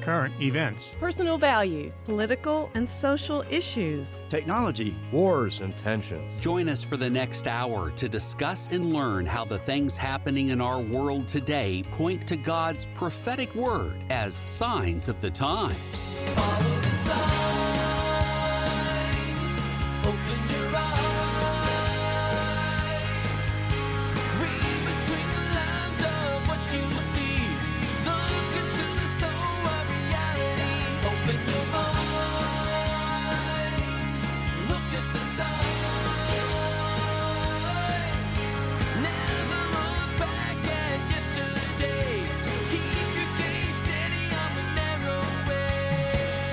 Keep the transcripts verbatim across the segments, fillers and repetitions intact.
current events, personal values, political and social issues, technology, wars and tensions. Join us for the next hour to discuss and learn how the things happening in our world today point to God's prophetic word as signs of the times. Follow the signs, open your eyes, read between the lines of what you see, look into the soul of reality, open your mind, look at the sign, never look back at yesterday, keep your gaze steady on the narrow way.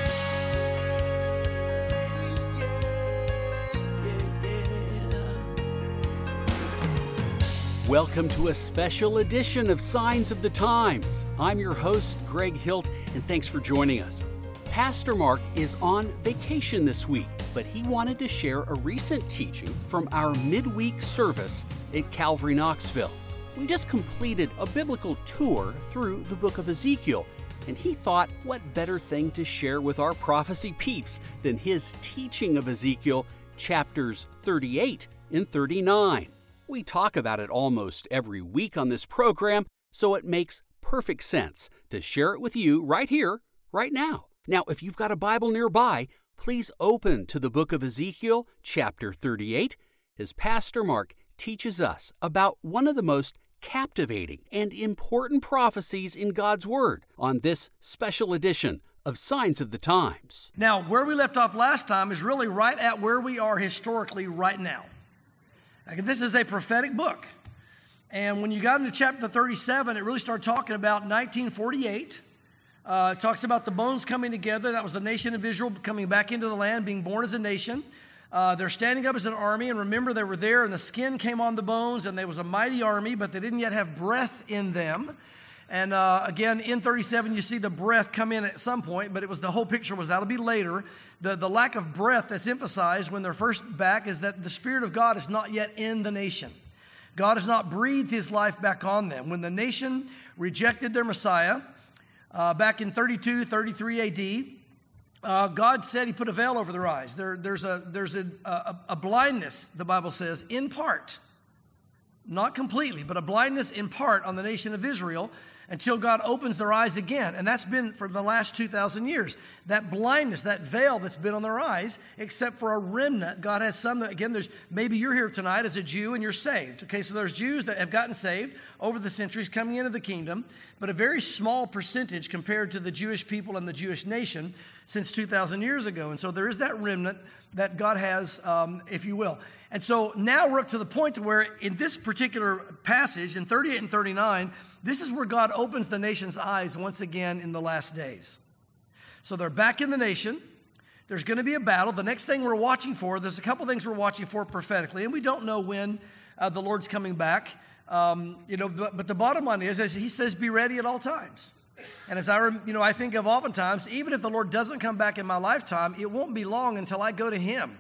Welcome to a special edition of Signs of the Times. I'm your host, Greg Hilt, and thanks for joining us. Pastor Mark is on vacation this week, but he wanted to share a recent teaching from our midweek service at Calvary Knoxville. We just completed a biblical tour through the book of Ezekiel, and he thought what better thing to share with our prophecy peeps than his teaching of Ezekiel chapters thirty-eight and thirty-nine. We talk about it almost every week on this program, so it makes perfect sense to share it with you right here, right now. Now, if you've got a Bible nearby, please open to the book of Ezekiel, chapter thirty-eight, as Pastor Mark teaches us about one of the most captivating and important prophecies in God's Word on this special edition of Signs of the Times. Now, where we left off last time is really right at where we are historically right now. Like, this is a prophetic book. And when you got into chapter thirty-seven, it really started talking about nineteen forty-eight. Uh, it talks about the bones coming together. That was the nation of Israel coming back into the land, being born as a nation. Uh, they're standing up as an army. And remember, they were there and the skin came on the bones and there was a mighty army, but they didn't yet have breath in them. And uh, again, in thirty-seven, you see the breath come in at some point, but it was the whole picture was that'll be later. The, the lack of breath that's emphasized when they're first back is that the Spirit of God is not yet in the nation. God has not breathed His life back on them. When the nation rejected their Messiah uh, back in thirty-two, thirty-three A D, uh, God said He put a veil over their eyes. There, there's a, there's a, a, a blindness, the Bible says, in part, not completely, but a blindness in part on the nation of Israel, until God opens their eyes again. And that's been for the last two thousand years. That blindness, that veil that's been on their eyes, except for a remnant. God has some that, again, there's maybe you're here tonight as a Jew and you're saved. Okay, so there's Jews that have gotten saved over the centuries coming into the kingdom, but a very small percentage compared to the Jewish people and the Jewish nation since two thousand years ago. And so there is that remnant that God has, um, if you will. And so now we're up to the point to where in this particular passage, in thirty-eight and thirty-nine, this is where God opens the nation's eyes once again in the last days. So they're back in the nation. There's going to be a battle. The next thing we're watching for, there's a couple things we're watching for prophetically, and we don't know when uh, the Lord's coming back. Um, you know, but, but the bottom line is, is He says, be ready at all times. And as I, you know, I think of oftentimes, even if the Lord doesn't come back in my lifetime, it won't be long until I go to Him.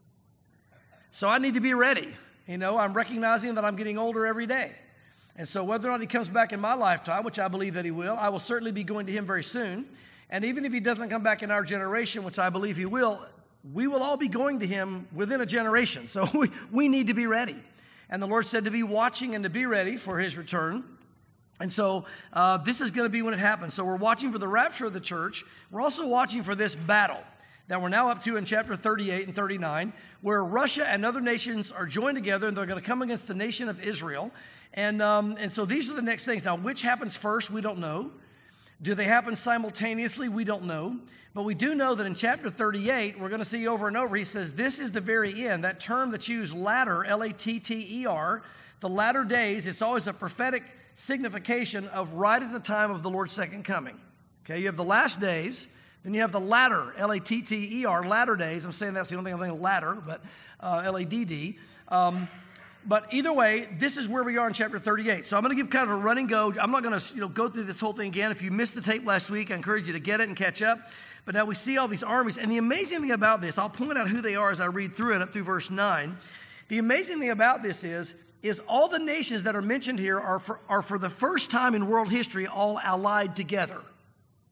So I need to be ready. You know, I'm recognizing that I'm getting older every day. And so whether or not He comes back in my lifetime, which I believe that He will, I will certainly be going to Him very soon. And even if He doesn't come back in our generation, which I believe He will, we will all be going to Him within a generation. So we, we need to be ready. And the Lord said to be watching and to be ready for His return. And so uh, this is going to be when it happens. So we're watching for the rapture of the church. We're also watching for this battle that we're now up to in chapter thirty-eight and thirty-nine, where Russia and other nations are joined together and they're going to come against the nation of Israel. And um, and so these are the next things. Now, which happens first, we don't know. Do they happen simultaneously? We don't know. But we do know that in chapter thirty-eight, we're going to see over and over, he says, this is the very end. That term that's used, latter, L A T T E R, the latter days, it's always a prophetic signification of right at the time of the Lord's second coming. Okay, you have the last days, then you have the latter, L A T T E R, latter days. I'm saying that's the only thing I'm thinking latter, but uh, L A D D. Um, But either way, this is where we are in chapter thirty-eight. So I'm going to give kind of a running go. I'm not going to you know, go through this whole thing again. If you missed the tape last week, I encourage you to get it and catch up. But now we see all these armies. And the amazing thing about this, I'll point out who they are as I read through it up through verse nine. The amazing thing about this is, is all the nations that are mentioned here are for, are for the first time in world history all allied together.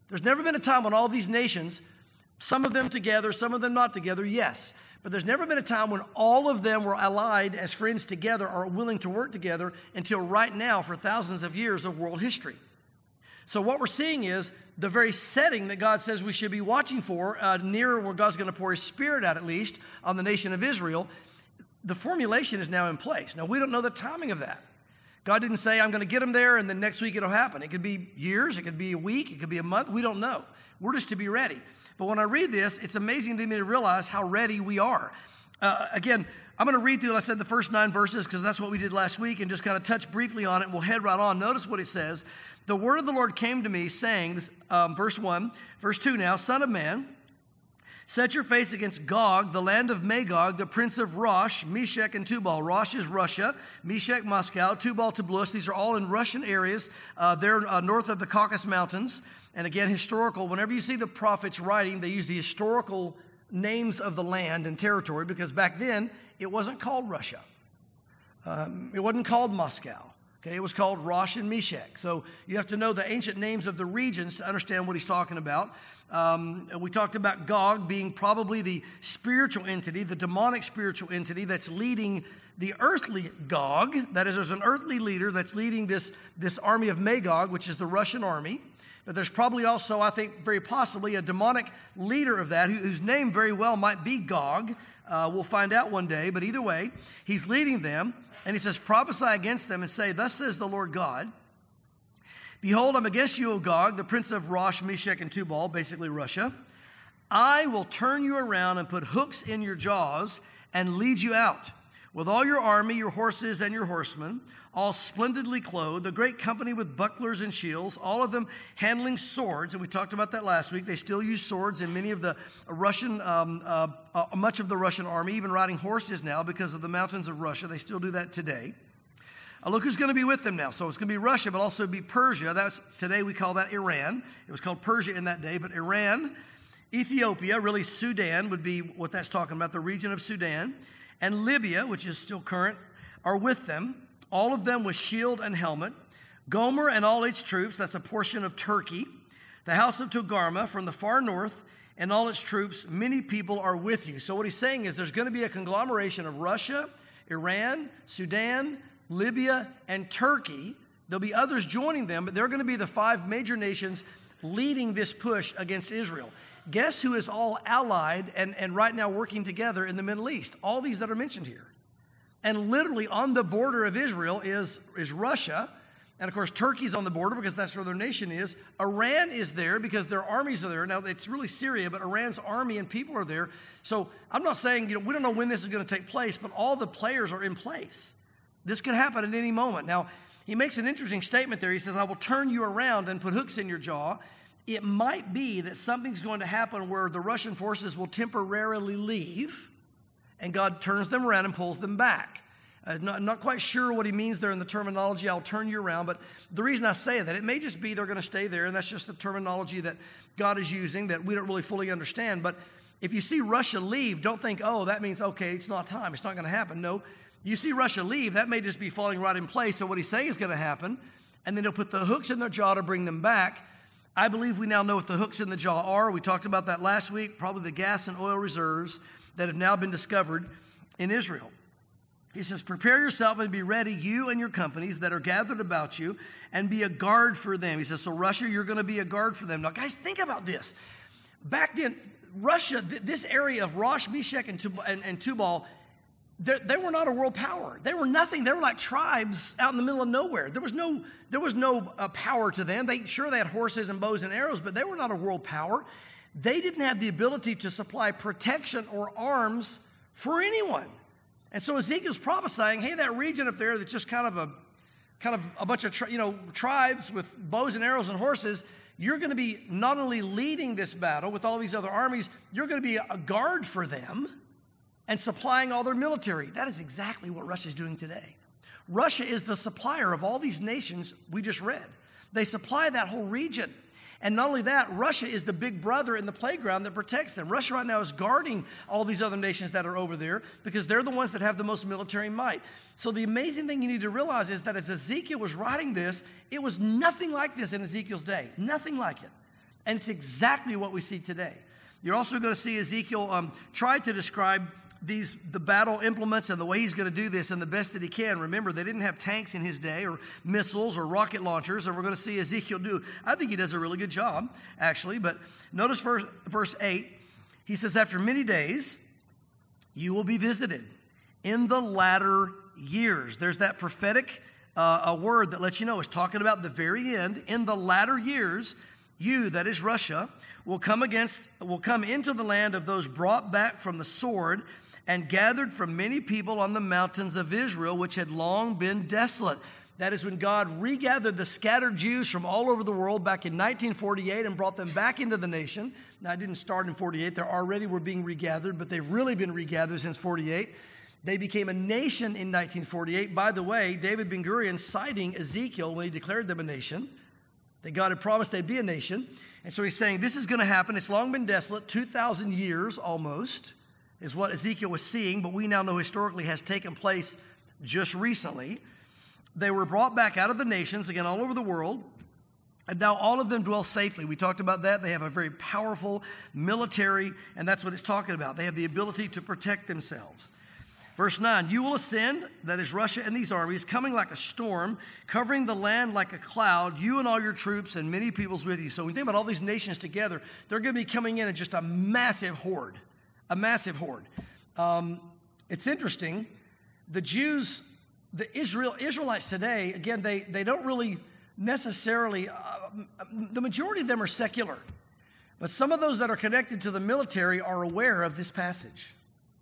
There's never been a time when all these nations, some of them together, some of them not together, yes. But there's never been a time when all of them were allied as friends together or willing to work together until right now for thousands of years of world history. So what we're seeing is the very setting that God says we should be watching for, uh, near where God's going to pour His Spirit out at least on the nation of Israel, the formulation is now in place. Now, we don't know the timing of that. God didn't say, I'm going to get them there and then next week it'll happen. It could be years, it could be a week, it could be a month. We don't know. We're just to be ready. But when I read this, it's amazing to me to realize how ready we are. Uh, again, I'm going to read through, like I said, the first nine verses because that's what we did last week and just kind of touch briefly on it. And we'll head right on. Notice what it says. The word of the Lord came to me saying, um, verse one, verse two now, Son of man, set your face against Gog, the land of Magog, the prince of Rosh, Meshech, and Tubal. Rosh is Russia, Meshech, Moscow, Tubal, Tbilus. These are all in Russian areas. Uh, they're uh, north of the Caucasus Mountains. And again, historical. Whenever you see the prophets writing, they use the historical names of the land and territory because back then it wasn't called Russia. Um, it wasn't called Moscow. Okay, it was called Rosh and Meshech. So you have to know the ancient names of the regions to understand what he's talking about. Um, we talked about Gog being probably the spiritual entity, the demonic spiritual entity that's leading the earthly Gog. That is, there's an earthly leader that's leading this, this army of Magog, which is the Russian army. But there's probably also, I think, very possibly a demonic leader of that whose name very well might be Gog. Uh, we'll find out one day. But either way, he's leading them. And he says, prophesy against them and say, thus says the Lord God, behold, I'm against you, O Gog, the prince of Rosh, Meshech, and Tubal, basically Russia. I will turn you around and put hooks in your jaws and lead you out with all your army, your horses, and your horsemen, all splendidly clothed, a great company with bucklers and shields, all of them handling swords. And we talked about that last week. They still use swords in many of the Russian, um, uh, uh, much of the Russian army, even riding horses now because of the mountains of Russia. They still do that today. Uh, look who's going to be with them now. So it's going to be Russia, but also be Persia. That's today we call that Iran. It was called Persia in that day, but Iran, Ethiopia, really Sudan would be what that's talking about, the region of Sudan, and Libya, which is still current, are with them. All of them with shield and helmet. Gomer and all its troops, that's a portion of Turkey. The house of Togarmah from the far north and all its troops, many people are with you. So what he's saying is there's going to be a conglomeration of Russia, Iran, Sudan, Libya, and Turkey. There'll be others joining them, but they're going to be the five major nations leading this push against Israel. Guess who is all allied and, and right now working together in the Middle East? All these that are mentioned here. And literally on the border of Israel is, is Russia. And of course, Turkey's on the border because that's where their nation is. Iran is there because their armies are there. Now, it's really Syria, but Iran's army and people are there. So I'm not saying, you know, we don't know when this is going to take place, but all the players are in place. This could happen at any moment. Now, he makes an interesting statement there. He says, I will turn you around and put hooks in your jaw. It might be that something's going to happen where the Russian forces will temporarily leave and God turns them around and pulls them back. Uh, not, not quite sure what he means there in the terminology, I'll turn you around, but the reason I say that, it may just be they're going to stay there, and that's just the terminology that God is using that we don't really fully understand. But if you see Russia leave, don't think, oh, that means, okay, it's not time, it's not going to happen. No, you see Russia leave, that may just be falling right in place, so what he's saying is going to happen, and then he'll put the hooks in their jaw to bring them back. I believe we now know what the hooks in the jaw are. We talked about that last week, probably the gas and oil reserves that have now been discovered in Israel. He says, prepare yourself and be ready, you and your companies that are gathered about you, and be a guard for them. He says, so Russia, you're going to be a guard for them. Now, guys, think about this. Back then, Russia, th- this area of Rosh, Meshech, and, Tub- and, and Tubal, they, they were not a world power. They were nothing. They were like tribes out in the middle of nowhere. There was no, there was no uh, power to them. They sure they had horses and bows and arrows, but they were not a world power. They didn't have the ability to supply protection or arms for anyone. And so Ezekiel's prophesying, hey, that region up there that's just kind of a kind of a bunch of tri- you know tribes with bows and arrows and horses, you're going to be not only leading this battle with all these other armies, you're going to be a guard for them and supplying all their military. That is exactly what Russia's doing today. Russia is the supplier of all these nations we just read. They supply that whole region. And not only that, Russia is the big brother in the playground that protects them. Russia right now is guarding all these other nations that are over there because they're the ones that have the most military might. So the amazing thing you need to realize is that as Ezekiel was writing this, it was nothing like this in Ezekiel's day. Nothing like it. And it's exactly what we see today. You're also going to see Ezekiel um, try to describe these the battle implements and the way he's going to do this and the best that he can. Remember, they didn't have tanks in his day or missiles or rocket launchers, and we're going to see Ezekiel do. I think he does a really good job, actually. But notice verse, verse eight. He says, after many days, you will be visited in the latter years. There's that prophetic uh, a word that lets you know it's talking about the very end. In the latter years, you, that is Russia, will come against, will come into the land of those brought back from the sword and gathered from many people on the mountains of Israel, which had long been desolate. That is when God regathered the scattered Jews from all over the world back in nineteen forty-eight and brought them back into the nation. Now, it didn't start in forty-eight. They already were being regathered, but they've really been regathered since forty-eight. They became a nation in nineteen forty-eight. By the way, David Ben-Gurion citing Ezekiel when he declared them a nation, that God had promised they'd be a nation. And so he's saying this is going to happen. It's long been desolate, two thousand years almost is what Ezekiel was seeing, but we now know historically has taken place just recently. They were brought back out of the nations, again, all over the world, and now all of them dwell safely. We talked about that. They have a very powerful military, and that's what it's talking about. They have the ability to protect themselves. Verse nine, you will ascend, that is Russia and these armies, coming like a storm, covering the land like a cloud, you and all your troops and many peoples with you. So when you think about all these nations together, they're going to be coming in in just a massive horde, a massive horde. Um, it's interesting. The Jews, the Israel Israelites today, again, they, they don't really necessarily, uh, the majority of them are secular. But some of those that are connected to the military are aware of this passage.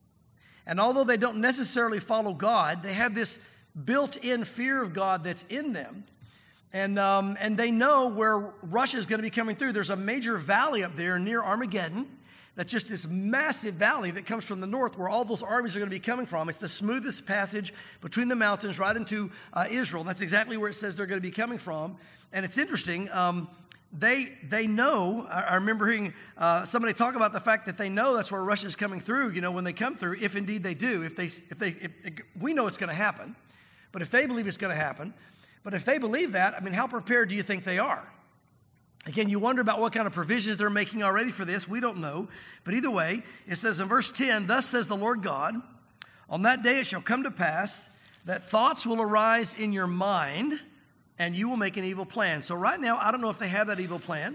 And although they don't necessarily follow God, they have this built-in fear of God that's in them. And um, and they know where Russia is going to be coming through. There's a major valley up there near Armageddon. That's just this massive valley that comes from the north where all those armies are going to be coming from. It's the smoothest passage between the mountains right into uh, Israel. That's exactly where it says they're going to be coming from. And it's interesting. Um, They they know, I remember hearing uh, somebody talk about the fact that they know that's where Russia's coming through, you know, when they come through, if indeed they do. If they, if they, if, we know it's going to happen, but if they believe it's going to happen, but if they believe that, I mean, how prepared do you think they are? Again, you wonder about what kind of provisions they're making already for this. We don't know. But either way, it says in verse ten, thus says the Lord God, on that day it shall come to pass that thoughts will arise in your mind, and you will make an evil plan. So right now, I don't know if they have that evil plan.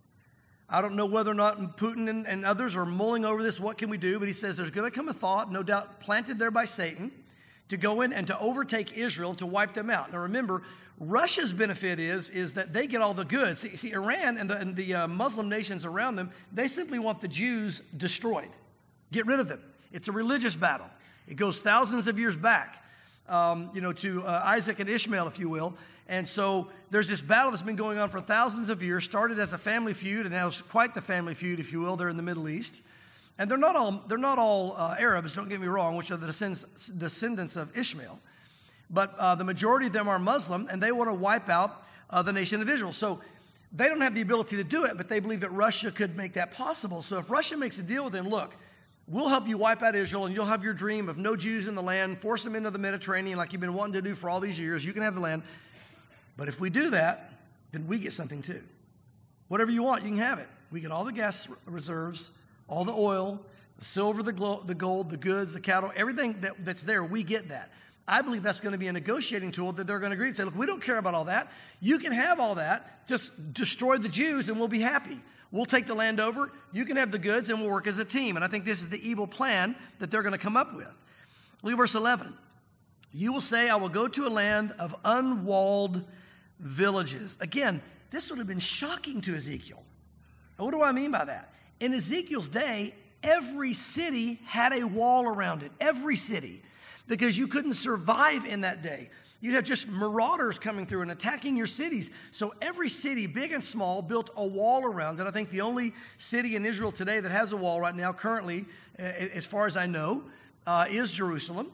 I don't know whether or not Putin and, and others are mulling over this. What can we do? But he says there's going to come a thought, no doubt planted there by Satan, to go in and to overtake Israel and to wipe them out. Now remember, Russia's benefit is, is that they get all the goods. See, see Iran and the, and the uh, Muslim nations around them, they simply want the Jews destroyed. Get rid of them. It's a religious battle. It goes thousands of years back, um, you know, to uh, Isaac and Ishmael, if you will. And so there's this battle that's been going on for thousands of years, started as a family feud, and now it's quite the family feud, if you will. They're in the Middle East. And they're not all, they're not all uh, Arabs, don't get me wrong, which are the descendants, descendants of Ishmael. But uh, the majority of them are Muslim, and they want to wipe out uh, the nation of Israel. So they don't have the ability to do it, but they believe that Russia could make that possible. So if Russia makes a deal with them, look, we'll help you wipe out Israel, and you'll have your dream of no Jews in the land, force them into the Mediterranean like you've been wanting to do for all these years. You can have the land. But if we do that, then we get something too. Whatever you want, you can have it. We get all the gas reserves, all the oil, the silver, the, glo- the gold, the goods, the cattle, everything that, that's there, we get that. I believe that's going to be a negotiating tool that they're going to agree to say, look, we don't care about all that. You can have all that. Just destroy the Jews and we'll be happy. We'll take the land over. You can have the goods and we'll work as a team. And I think this is the evil plan that they're going to come up with. Look at verse eleven. You will say, I will go to a land of unwalled villages. Again, this would have been shocking to Ezekiel. And what do I mean by that? In Ezekiel's day, every city had a wall around it. Every city. Because you couldn't survive in that day. You'd have just marauders coming through and attacking your cities. So every city, big and small, built a wall around it. I think the only city in Israel today that has a wall right now, currently, as far as I know, uh, is Jerusalem.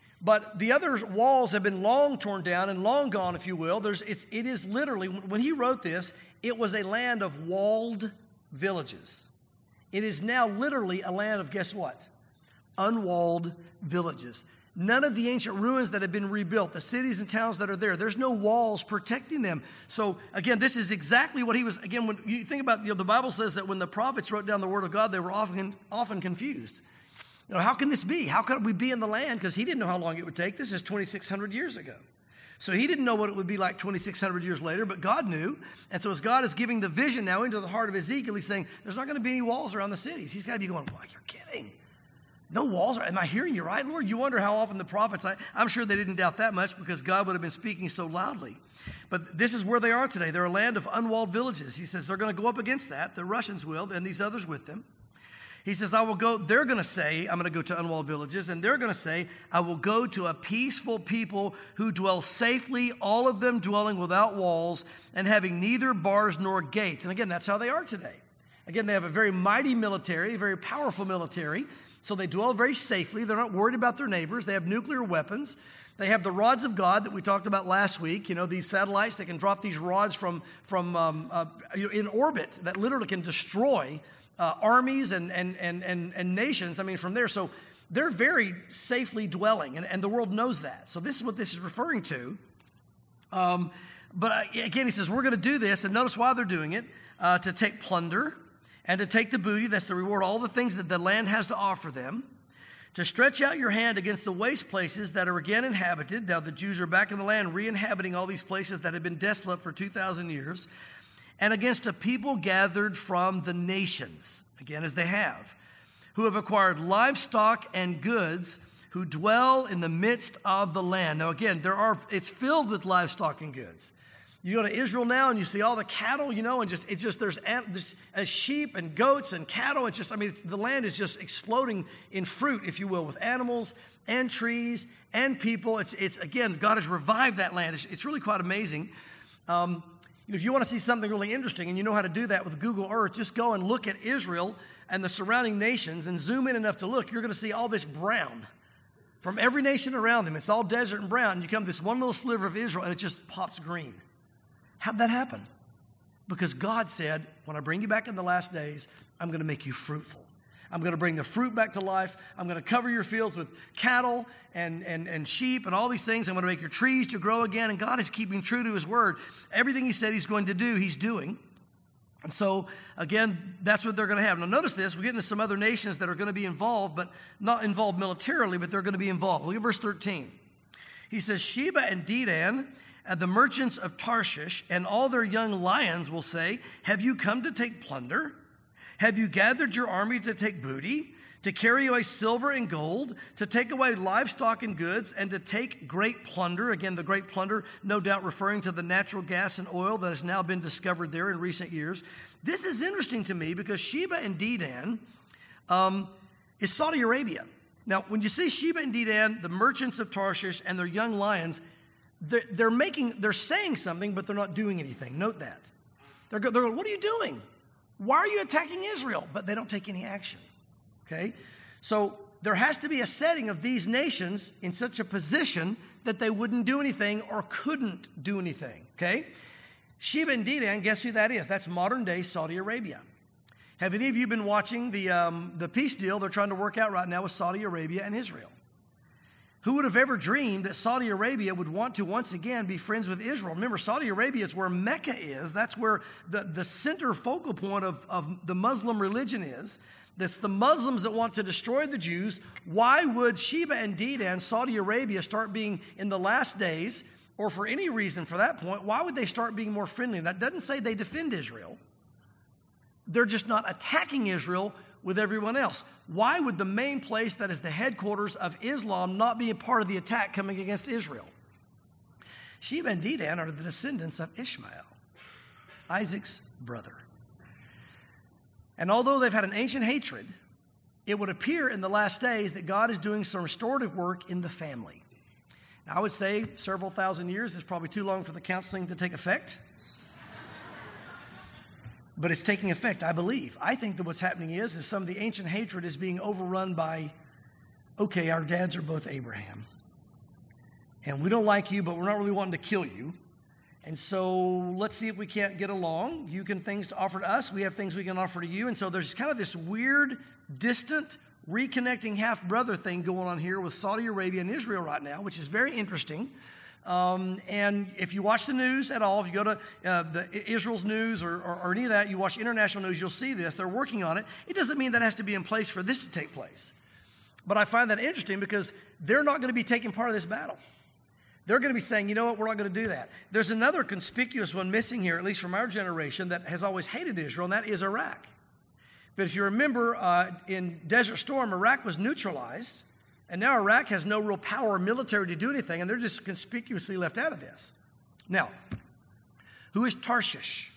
But the other walls have been long torn down and long gone, if you will. There's, it's, it is literally, when he wrote this, it was a land of walled villages. It is now literally a land of, guess what? Unwalled villages. None of the ancient ruins that have been rebuilt, the cities and towns that are there, there's no walls protecting them. So again, this is exactly what he was, again, when you think about, you know, the Bible says that when the prophets wrote down the word of God, they were often, often confused. You know, how can this be? How could we be in the land? Because he didn't know how long it would take. This is twenty-six hundred years ago. So he didn't know what it would be like twenty-six hundred years later, but God knew. And so as God is giving the vision now into the heart of Ezekiel, he's saying, there's not going to be any walls around the cities. He's got to be going, well, you're kidding. No walls. Am I hearing you right, Lord? You wonder how often the prophets, I, I'm sure they didn't doubt that much because God would have been speaking so loudly. But this is where they are today. They're a land of unwalled villages. He says they're going to go up against that. The Russians will, and these others with them. He says, I will go, they're going to say, I'm going to go to unwalled villages, and they're going to say, I will go to a peaceful people who dwell safely, all of them dwelling without walls and having neither bars nor gates. And again, that's how they are today. Again, they have a very mighty military, a very powerful military. So they dwell very safely. They're not worried about their neighbors. They have nuclear weapons. They have the rods of God that we talked about last week. You know, these satellites, they can drop these rods from, from um, uh, in orbit that literally can destroy uh, armies and, and, and, and, and nations, I mean, from there. So they're very safely dwelling, and, and the world knows that. So this is what this is referring to. Um, but uh, again, he says, we're going to do this, and notice why they're doing it, uh, to take plunder, and to take the booty, that's the reward, all the things that the land has to offer them, to stretch out your hand against the waste places that are again inhabited. Now the Jews are back in the land, re-inhabiting all these places that have been desolate for two thousand years, and against a people gathered from the nations, again as they have, who have acquired livestock and goods, who dwell in the midst of the land. Now again, there are it's filled with livestock and goods. You go to Israel now and you see all the cattle, you know, and just it's just there's, there's uh, sheep and goats and cattle. It's just, I mean, it's, the land is just exploding in fruit, if you will, with animals and trees and people. It's, it's again, God has revived that land. It's, it's really quite amazing. Um, if you want to see something really interesting and you know how to do that with Google Earth, just go and look at Israel and the surrounding nations and zoom in enough to look. You're going to see all this brown from every nation around them. It's all desert and brown. And you come to this one little sliver of Israel and it just pops green. How'd that happen? Because God said, when I bring you back in the last days, I'm going to make you fruitful. I'm going to bring the fruit back to life. I'm going to cover your fields with cattle and, and, and sheep and all these things. I'm going to make your trees to grow again. And God is keeping true to his word. Everything he said he's going to do, he's doing. And so, again, that's what they're going to have. Now, notice this. We get into some other nations that are going to be involved, but not involved militarily, but they're going to be involved. Look at verse thirteen. He says, Sheba and Dedan, and the merchants of Tarshish and all their young lions will say, have you come to take plunder? Have you gathered your army to take booty, to carry away silver and gold, to take away livestock and goods, and to take great plunder? Again, the great plunder, no doubt referring to the natural gas and oil that has now been discovered there in recent years. This is interesting to me because Sheba and Dedan um, is Saudi Arabia. Now, when you see Sheba and Dedan, the merchants of Tarshish and their young lions, They're, they're making, they're saying something, but they're not doing anything. Note that. They're, they're going, what are you doing? Why are you attacking Israel? But they don't take any action. Okay? So there has to be a setting of these nations in such a position that they wouldn't do anything or couldn't do anything. Okay? Sheba and Dedan, guess who that is? That's modern day Saudi Arabia. Have any of you been watching the, um, the peace deal they're trying to work out right now with Saudi Arabia and Israel? Who would have ever dreamed that Saudi Arabia would want to once again be friends with Israel? Remember, Saudi Arabia is where Mecca is. That's where the, the center focal point of, of the Muslim religion is. That's the Muslims that want to destroy the Jews. Why would Sheba and Dedan, Saudi Arabia, start being in the last days, or for any reason for that point, why would they start being more friendly? That doesn't say they defend Israel. They're just not attacking Israel with everyone else. Why would the main place that is the headquarters of Islam not be a part of the attack coming against Israel? Sheba and Dedan are the descendants of Ishmael, Isaac's brother. And although they've had an ancient hatred, it would appear in the last days that God is doing some restorative work in the family. Now, I would say several thousand years is probably too long for the counseling to take effect. But it's taking effect, I believe. I think that what's happening is, is some of the ancient hatred is being overrun by, okay, our dads are both Abraham. And we don't like you, but we're not really wanting to kill you. And so let's see if we can't get along. You can things to offer to us. We have things we can offer to you. And so there's kind of this weird, distant reconnecting half-brother thing going on here with Saudi Arabia and Israel right now, which is very interesting. Um, and if you watch the news at all, if you go to uh, the Israel's news or, or, or any of that, you watch international news, you'll see this. They're working on it. It doesn't mean that has to be in place for this to take place. But I find that interesting because they're not going to be taking part of this battle. They're going to be saying, you know what, we're not going to do that. There's another conspicuous one missing here, at least from our generation, that has always hated Israel, and that is Iraq. But if you remember, uh, in Desert Storm, Iraq was neutralized, and now Iraq has no real power or military to do anything, and they're just conspicuously left out of this. Now, who is Tarshish?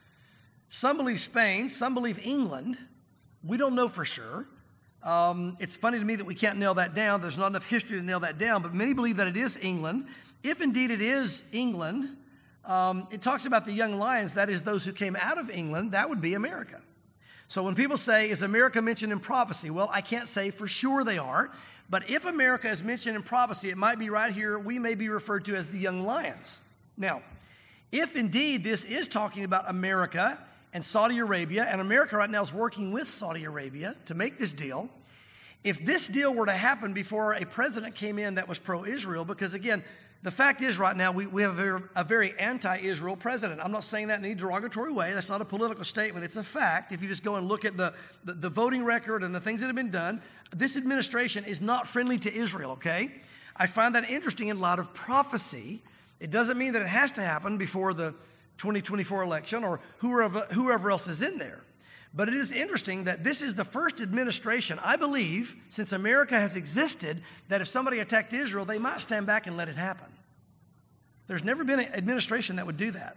Some believe Spain, some believe England. We don't know for sure. Um, it's funny to me that we can't nail that down. There's not enough history to nail that down, but many believe that it is England. If indeed it is England, um, it talks about the young lions, that is those who came out of England, that would be America. So when people say, is America mentioned in prophecy? Well, I can't say for sure they are, but if America is mentioned in prophecy, it might be right here, we may be referred to as the young lions. Now, if indeed this is talking about America and Saudi Arabia, and America right now is working with Saudi Arabia to make this deal, if this deal were to happen before a president came in that was pro-Israel, because again, the fact is right now we, we have a very, a very anti-Israel president. I'm not saying that in any derogatory way. That's not a political statement. It's a fact. If you just go and look at the, the, the voting record and the things that have been done, this administration is not friendly to Israel, okay? I find that interesting in light of prophecy. It doesn't mean that it has to happen before the twenty twenty-four election or whoever, whoever else is in there. But it is interesting that this is the first administration, I believe, since America has existed, that if somebody attacked Israel, they might stand back and let it happen. There's never been an administration that would do that.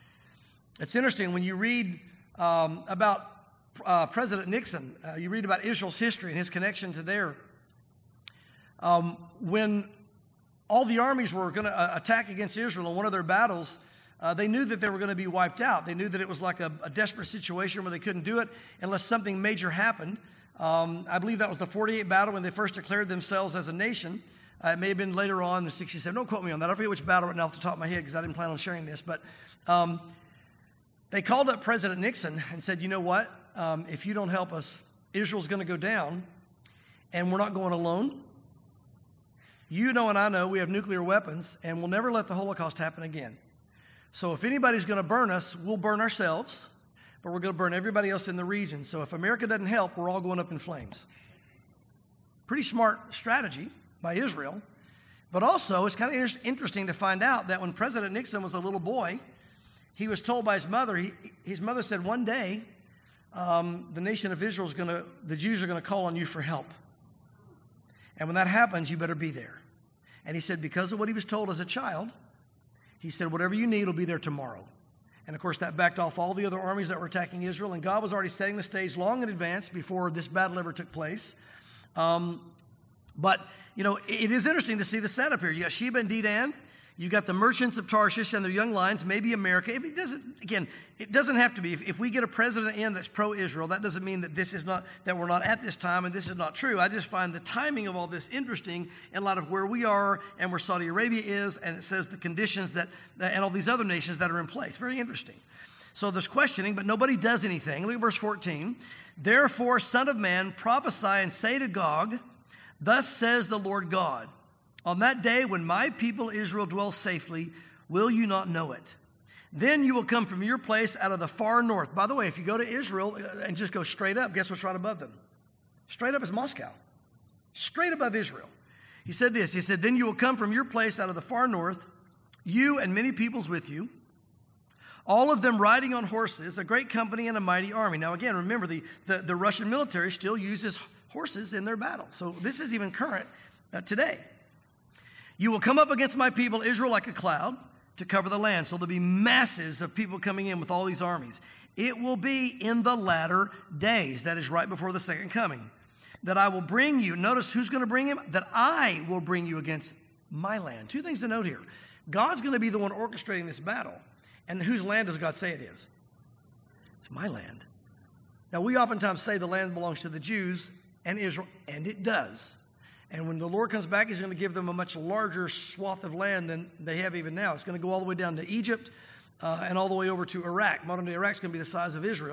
It's interesting when you read um, about uh, President Nixon, uh, you read about Israel's history and his connection to there. Um, when all the armies were going to uh, attack against Israel in one of their battles, Uh, they knew that they were going to be wiped out. They knew that it was like a, a desperate situation where they couldn't do it unless something major happened. Um, I believe that was the forty-eight battle when they first declared themselves as a nation. Uh, it may have been later on in the sixty-seven. Don't quote me on that. I forget which battle right now off the top of my head because I didn't plan on sharing this. But um, they called up President Nixon and said, you know what? Um, if you don't help us, Israel's going to go down, and we're not going alone. You know and I know we have nuclear weapons, and we'll never let the Holocaust happen again. So if anybody's going to burn us, we'll burn ourselves, but we're going to burn everybody else in the region. So if America doesn't help, we're all going up in flames. Pretty smart strategy by Israel. But also, it's kind of inter- interesting to find out that when President Nixon was a little boy, he was told by his mother, he, his mother said, one day, um, the nation of Israel is going to, the Jews are going to call on you for help. And when that happens, you better be there. And he said, because of what he was told as a child, he said, whatever you need will be there tomorrow. And, of course, that backed off all the other armies that were attacking Israel. And God was already setting the stage long in advance before this battle ever took place. Um, but, you know, it is interesting to see the setup here. You got Sheba and Dedan. You got the merchants of Tarshish and their young lions, maybe America. If it doesn't, again, it doesn't have to be. If, if we get a president in that's pro-Israel, that doesn't mean that this is not, that we're not at this time and this is not true. I just find the timing of all this interesting in light of where we are and where Saudi Arabia is, and it says the conditions that, and all these other nations that are in place. Very interesting. So there's questioning, but nobody does anything. Look at verse fourteen. Therefore, son of man, prophesy and say to Gog, thus says the Lord God, on that day when my people Israel dwells safely, will you not know it? Then you will come from your place out of the far north. By the way, if you go to Israel and just go straight up, guess what's right above them? Straight up is Moscow. Straight above Israel. He said this, he said, then you will come from your place out of the far north, you and many peoples with you, all of them riding on horses, a great company and a mighty army. Now again, remember the, the, the Russian military still uses horses in their battle. So this is even current uh, today. You will come up against my people Israel like a cloud to cover the land. So there'll be masses of people coming in with all these armies. It will be in the latter days, that is right before the second coming, that I will bring you. Notice who's going to bring him? That I will bring you against my land. Two things to note here. God's going to be the one orchestrating this battle. And whose land does God say it is? It's my land. Now, we oftentimes say the land belongs to the Jews and Israel, and it does. And when the Lord comes back, he's going to give them a much larger swath of land than they have even now. It's going to go all the way down to Egypt uh, and all the way over to Iraq. Modern day Iraq is going to be the size of Israel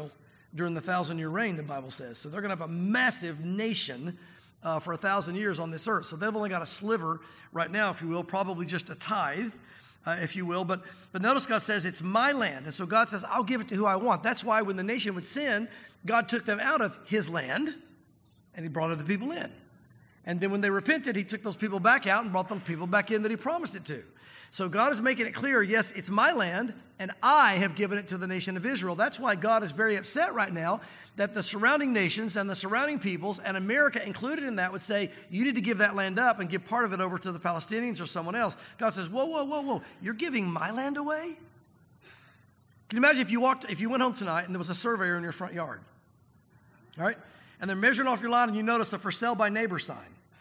during the thousand-year reign, the Bible says. So they're going to have a massive nation uh, for a thousand years on this earth. So they've only got a sliver right now, if you will, probably just a tithe, uh, if you will. But, but notice God says, it's my land. And so God says, I'll give it to who I want. That's why when the nation would sin, God took them out of his land, and he brought other people in. And then when they repented, he took those people back out and brought those people back in that he promised it to. So God is making it clear, yes, it's my land, and I have given it to the nation of Israel. That's why God is very upset right now that the surrounding nations and the surrounding peoples, and America included in that, would say, you need to give that land up and give part of it over to the Palestinians or someone else. God says, whoa, whoa, whoa, whoa, you're giving my land away? Can you imagine if you walked, if you went home tonight and there was a surveyor in your front yard, all right? And they're measuring off your lawn and you notice a for sale by neighbor sign.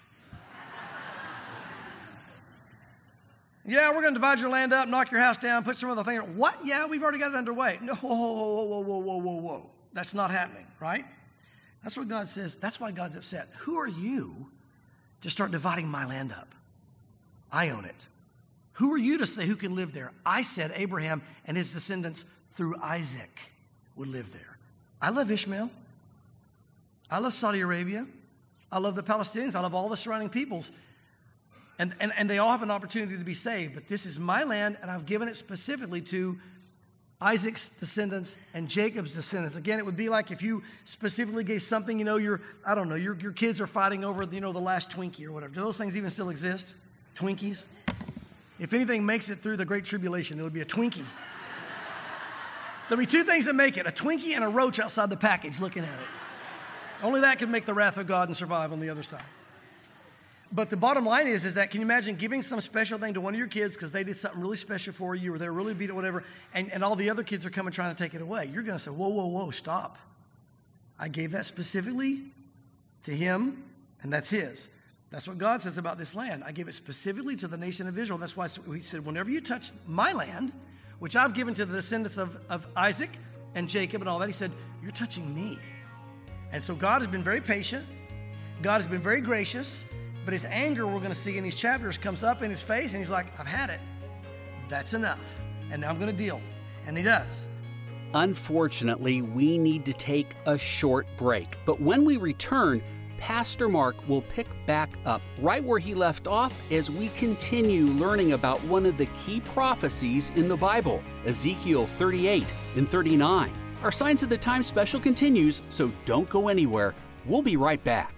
Yeah, we're going to divide your land up, knock your house down, put some other thing. What? Yeah, we've already got it underway. No, whoa, whoa, whoa, whoa, whoa, whoa, whoa. That's not happening, right? That's what God says. That's why God's upset. Who are you to start dividing my land up? I own it. Who are you to say who can live there? I said Abraham and his descendants through Isaac would live there. I love Ishmael. I love Saudi Arabia. I love the Palestinians. I love all the surrounding peoples. And, and, and they all have an opportunity to be saved. But this is my land, and I've given it specifically to Isaac's descendants and Jacob's descendants. Again, it would be like if you specifically gave something, you know, your, I don't know, your, your kids are fighting over, you know, the last Twinkie or whatever. Do those things even still exist? Twinkies? If anything makes it through the Great Tribulation, there would be a Twinkie. There'll be two things that make it, a Twinkie and a roach outside the package looking at it. Only that can make the wrath of God and survive on the other side. But the bottom line is, is that can you imagine giving some special thing to one of your kids because they did something really special for you or they were really beat or whatever, and, and all the other kids are coming trying to take it away. You're going to say, whoa, whoa, whoa, stop. I gave that specifically to him, and that's his. That's what God says about this land. I gave it specifically to the nation of Israel. That's why he said, whenever you touch my land, which I've given to the descendants of, of Isaac and Jacob and all that, he said, you're touching me. And so God has been very patient. God has been very gracious. But his anger, we're going to see in these chapters, comes up in his face, and he's like, I've had it. That's enough. And now I'm going to deal. And he does. Unfortunately, we need to take a short break. But when we return, Pastor Mark will pick back up right where he left off as we continue learning about one of the key prophecies in the Bible, Ezekiel thirty-eight and thirty-nine. Our Signs of the Times special continues, so don't go anywhere. We'll be right back.